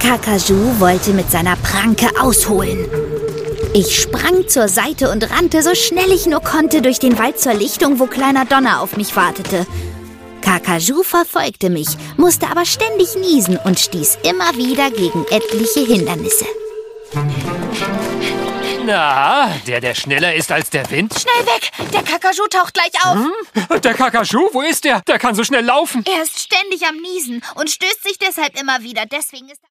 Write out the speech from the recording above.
Kakaju wollte mit seiner Pranke ausholen. Ich sprang zur Seite und rannte so schnell ich nur konnte durch den Wald zur Lichtung, wo kleiner Donner auf mich wartete. Kakaju verfolgte mich, musste aber ständig niesen und stieß immer wieder gegen etliche Hindernisse. Na, der schneller ist als der Wind? Schnell weg! Der Kakaju taucht gleich auf. Der Kakaju? Wo ist der? Der kann so schnell laufen. Er ist ständig am Niesen und stößt sich deshalb immer wieder. Deswegen ist